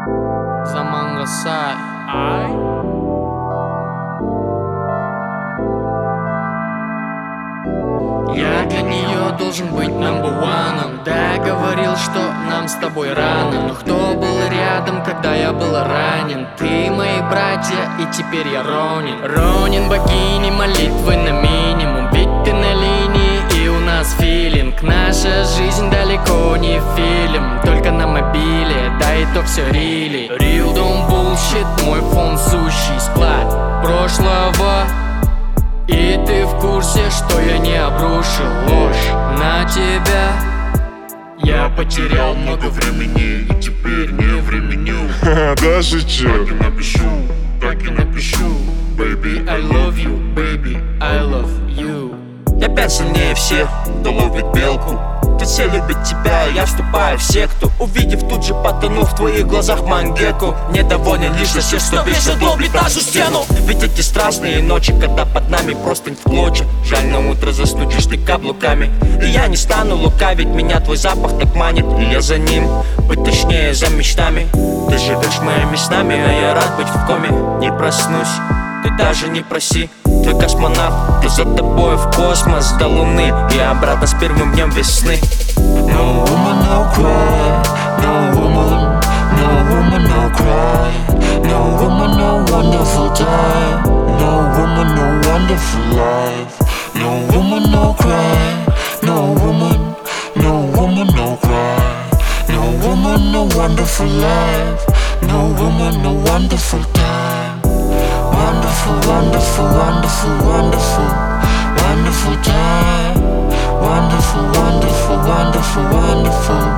Заманга Сай. Я для нее должен быть number one. Да, говорил, что нам с тобой рано, но кто был рядом, когда я был ранен? Ты, мои братья, и теперь я Ронин. Ронин богини, молитвы на минимум. Ведь ты на линии, и у нас филинг. Наша жизнь далеко не фильм, только на мобиле, да и то все рили. Real don't bullshit, мой фон сущий склад прошлого. И ты в курсе, что я не обрушил ложь на тебя. Я потерял много времени, и теперь не временю. Да, шучу. Так и напишу. Baby, I love you, baby, I love you. Я опять сильнее всех, кто ловит белку. Ты все любят тебя, я вступаю в секту. Увидев, тут же потону в твоих глазах мангеку. Недоволен лишь за всех, что вешает лоблит нашу стену. Ведь эти страстные ночи, когда под нами простынь в клочья. Жаль, на утро заснуть лишь ты каблуками. И я не стану лукавить, меня твой запах так манит. И я за ним, быть точнее за мечтами. Ты живешь моими снами, а я рад быть в коме. Не проснусь, ты даже не проси. Твой космонавт, ты за тобой в космос до луны и обратно с первым днем весны. No woman, no cry. No woman, no woman, no cry. No woman, no wonderful time. No woman, no wonderful life. No woman, no cry. No woman, no woman, no cry. No woman, no wonderful life. No woman, no wonderful time. Wonderful, wonderful, wonderful, wonderful, wonderful time. Wonderful, wonderful, wonderful, wonderful.